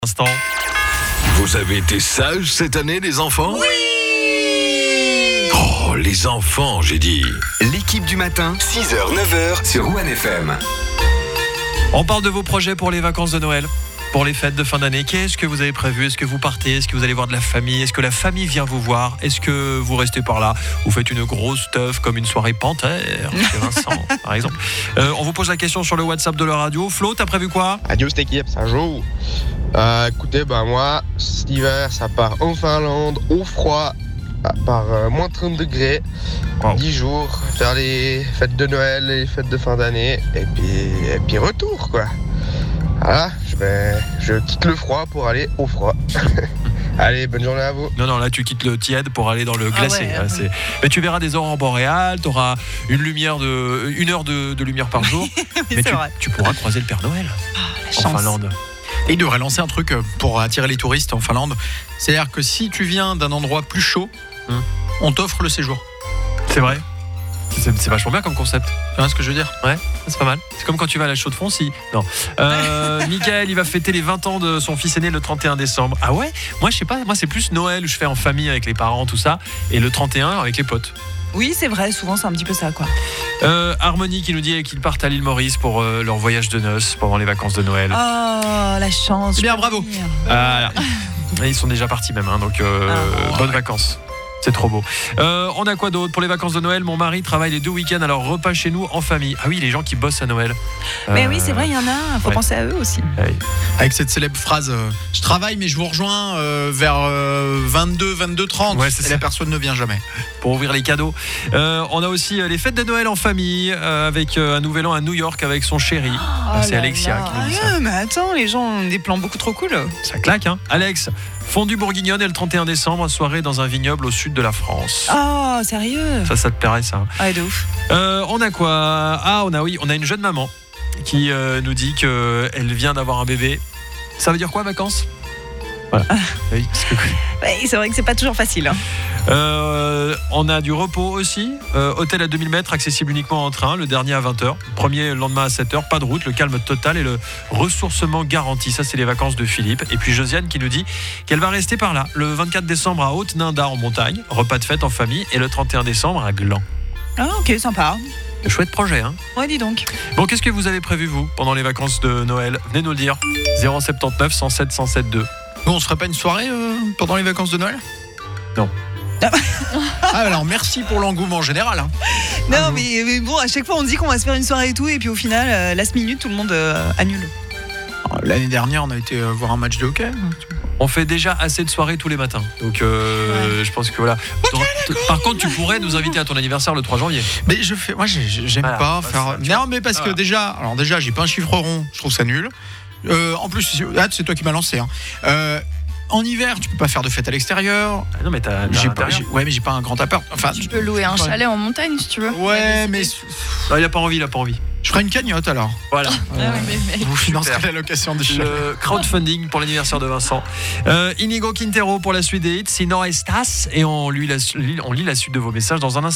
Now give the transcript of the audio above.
Instant. Vous avez été sages cette année, les enfants ? Oui ! Oh, les enfants, j'ai dit. L'équipe du matin, 6h, 9h sur One FM. On parle de vos projets pour les vacances de Noël, pour les fêtes de fin d'année. Qu'est-ce que vous avez prévu ? Est-ce que vous partez ? Est-ce que vous allez voir de la famille ? Est-ce que la famille vient vous voir ? Est-ce que vous restez par là ? Vous faites une grosse teuf comme une soirée panthère chez Vincent, par exemple. On vous pose la question sur le WhatsApp de la radio. Flo, t'as prévu quoi ? Adieu cette équipe, ça joue. Écoutez, moi, cet hiver, ça part en Finlande, au froid, par moins 30 degrés, Wow. 10 jours, faire les fêtes de Noël, les fêtes de fin d'année, et puis retour, quoi. Voilà, je quitte le froid pour aller au froid. Allez, bonne journée à vous. Non, là tu quittes le tiède pour aller dans le glacé. ouais. Là, mais tu verras des aurores boréales, tu auras une heure de lumière par jour. Mais c'est vrai. tu pourras croiser le Père Noël La en chance. Finlande. Et il devrait lancer un truc pour attirer les touristes en Finlande. C'est-à-dire que si tu viens d'un endroit plus chaud, on t'offre le séjour. C'est vrai. C'est vachement bien comme concept. Tu vois ce que je veux dire ? Ouais, c'est pas mal. C'est comme quand tu vas à la Chaux-de-Fonds, non. Michael, il va fêter les 20 ans de son fils aîné le 31 décembre. Ah ouais ? Moi, je sais pas. Moi, c'est plus Noël où je fais en famille avec les parents, tout ça. Et le 31 avec les potes. Oui, c'est vrai, souvent c'est un petit peu ça, quoi. Harmonie qui nous dit qu'ils partent à l'île Maurice pour leur voyage de noces pendant les vacances de Noël. Oh, la chance. C'est bien, je peux bravo. venir. Ah, et ils sont déjà partis même, donc bonnes vacances. C'est trop beau. On a quoi d'autre pour les vacances de Noël ? Mon mari travaille les 2 week-ends, alors repas chez nous en famille. Ah oui, les gens qui bossent à Noël. Mais oui, c'est vrai, il y en a, faut ouais. penser à eux aussi. Avec cette célèbre phrase je travaille mais je vous rejoins vers 22h30 Ouais, c'est et ça. la personne ne vient jamais. Pour ouvrir les cadeaux. On a aussi les fêtes de Noël en famille, avec un nouvel an à New York avec son chéri. C'est Alexia qui nous dit ça. Ah, mais attends, les gens ont des plans beaucoup trop cool. Ça claque, hein. Alex, fondue bourguignonne et le 31 décembre, soirée dans un vignoble au sud de la France. Oh, sérieux ? Ça te plairait, ça. Ah, de ouf. On a quoi ? On a une jeune maman qui nous dit qu'elle vient d'avoir un bébé. Ça veut dire quoi, vacances ? Voilà. Oui, parce que... Ouais, c'est vrai que c'est pas toujours facile. Hein. On a du repos aussi. Hôtel à 2000 mètres, accessible uniquement en train. Le dernier à 20h. Premier le lendemain à 7h. Pas de route, le calme total et le ressourcement garanti. Ça, c'est les vacances de Philippe. Et puis Josiane qui nous dit qu'elle va rester par là. Le 24 décembre à Haute-Ninda en montagne. Repas de fête en famille. Et le 31 décembre à Gland. Ah, ok, sympa. Chouette projet, hein. Ouais, dis donc. Bon, qu'est-ce que vous avez prévu, vous, pendant les vacances de Noël ? Venez nous le dire. 079 107 107 2. Nous, on se ferait pas une soirée pendant les vacances de Noël ? Non. Alors merci pour l'engouement général. Hein. Non, mais bon, à chaque fois on dit qu'on va se faire une soirée et tout, et puis au final, last minute, tout le monde annule. L'année dernière, on a été voir un match de hockey. On fait déjà assez de soirées tous les matins. Donc, je pense que voilà. Par contre, tu pourrais nous inviter à ton anniversaire le 3 janvier. Mais j'aime Voilà. pas faire. Non, mais parce que déjà, j'ai pas un chiffre rond, je trouve ça nul. En plus, c'est toi qui m'as lancé. Hein. En hiver, tu peux pas faire de fête à l'extérieur. Ah non, mais t'as Mais l'intérieur. j'ai pas un grand appart. Enfin, Tu peux louer un chalet en montagne si tu veux. ouais, mais Non, il a pas envie. je ferai une cagnotte alors. Voilà. Vous financerez la location du chalet. Le crowdfunding pour l'anniversaire de Vincent. Inigo Quintero pour la suite des hits. Sinon Estas. Et on lit la suite de vos messages dans un instant.